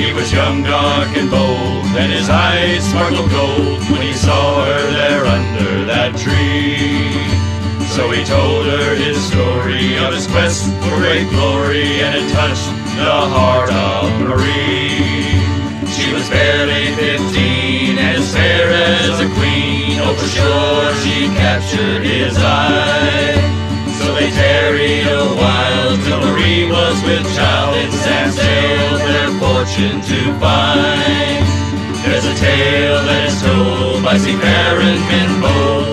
He was young, dark, and bold, and his eyes sparkled gold when he saw her there under that tree. So he told her his story of his quest for great glory, and it touched the heart of Marie. She was barely 15 and as fair as a queen. Oh, for sure she captured his eye. So they tarried a while till Marie was with child, and Sam sailed their fortune to find. There's a tale that is told by seafaring men bold